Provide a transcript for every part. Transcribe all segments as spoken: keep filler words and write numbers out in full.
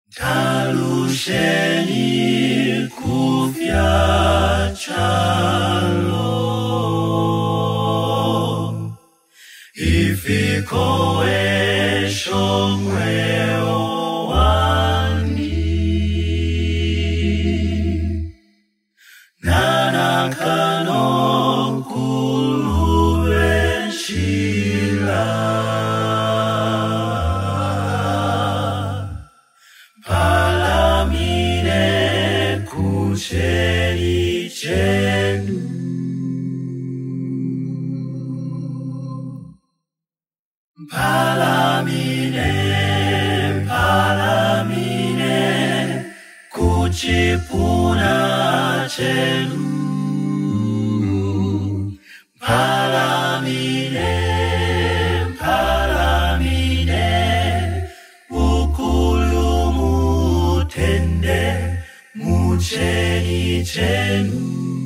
Talusheni kufya chalo ifiko eshongwe owani nanakano kulube shila Kucheni chenu Palamine, palamine Kuchipuna chenu Palamine, palamine Ukulumu tende Mucheni chenu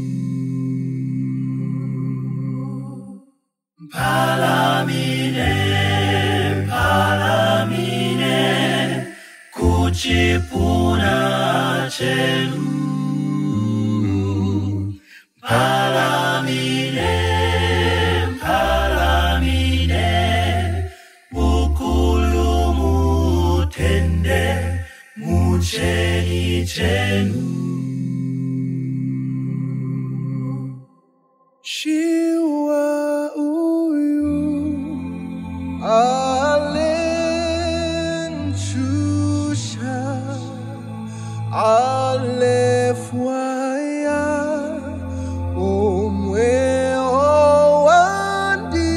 Palamine, palamine Kuchipuna chenu Palamine, palamine Ukulumu tende Mucheni chenu Shiwa uyu alenchusha alefwaya umwe owandi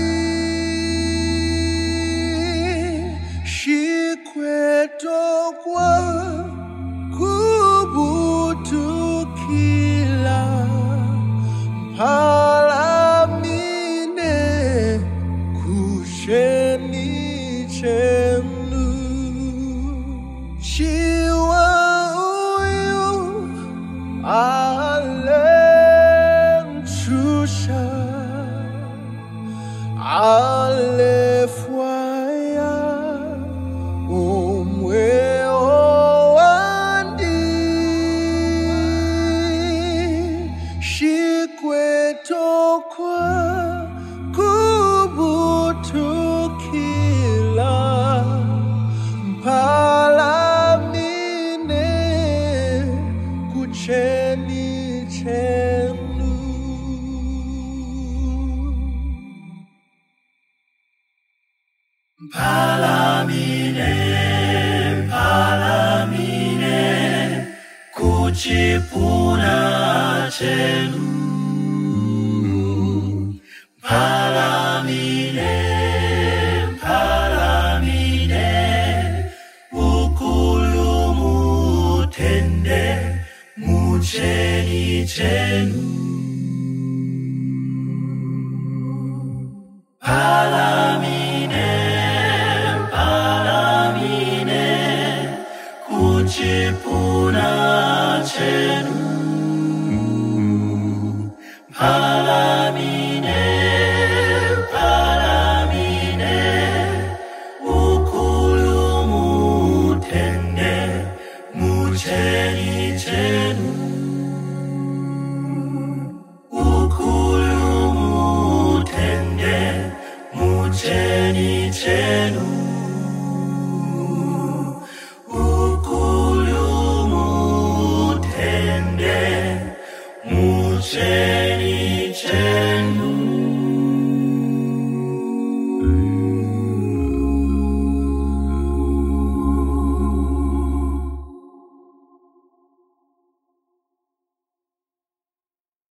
shikwetokwa kubutukila Palamine kusheni chenu Shiwa uyu alenchusha alefwaya umwe owandi shikwetokwa kubutukila Palamine kucheni chenu Palamine, palamine Kuchipuna chenu Palamine, palamine Ukulumu tende Mucheni chenu Palamine, palamine Kuchipuna chenu Palamine, palamine Ukulumu tende Mucheni chenu Ukulumu tende Mucheni chenu Ukulumu tende Mucheni